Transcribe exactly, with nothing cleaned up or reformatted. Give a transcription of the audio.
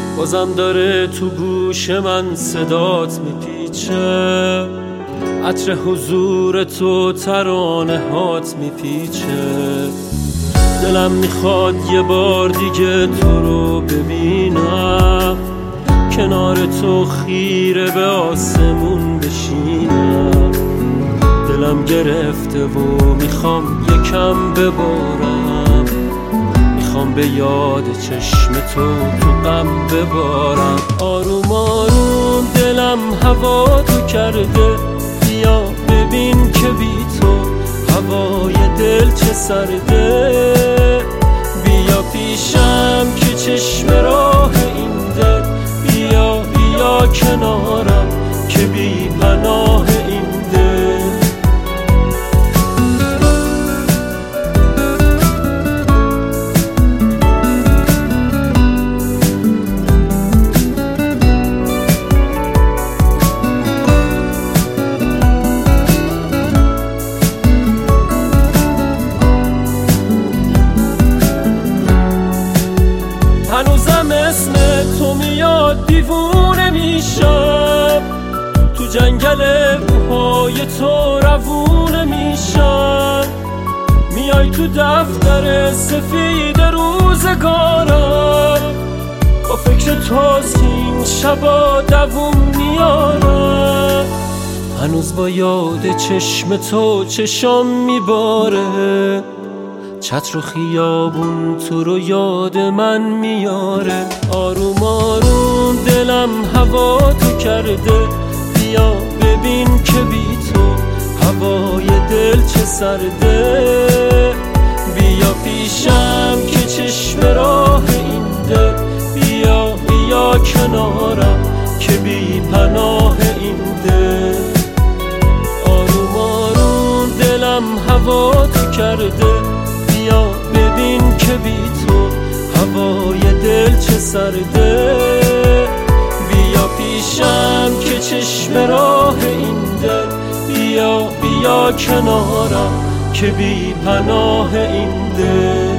بازم داره تو گوش من صدات میپیچه، عطر حضور تو ترانه هات میپیچه. دلم میخواد یه بار دیگه تو رو ببینم، کنار تو خیره به آسمون بشینم. دلم گرفته و میخوام یکم ببارم، میخوام به یاد چشم تو تو غم ببارم. آروم آروم دلم هوا تو کرده، بیا ببین که بی تو هوای دل چه سرده. بیا پیشم که چشم راه این دل، بیا بیا کنارم که بی پناه این دل. هنوزم اسم تو میاد دیوونه میشم، تو جنگل موهای تو روونه میشم. میای تو دفتر سفید روزگارم، با فکر تو این شبا دووم میارم. هنوز با یاد چشم تو چشام میباره، چتر و خیابون تو رو یاد من میاره. آروم آروم دلم هوا تو کرده، بیا ببین که بی تو هوای دل چه سرده. بیا پیشم که چشم راه این دل، بیا بیا کنارم که بی پناه این دل. آروم آروم دلم هوا تو کرده، بیا ببین که بی تو هوای دل چه سرده. بیا پیشم که چشم راه این دل، بیا بیا کنارم که بی پناه این دل.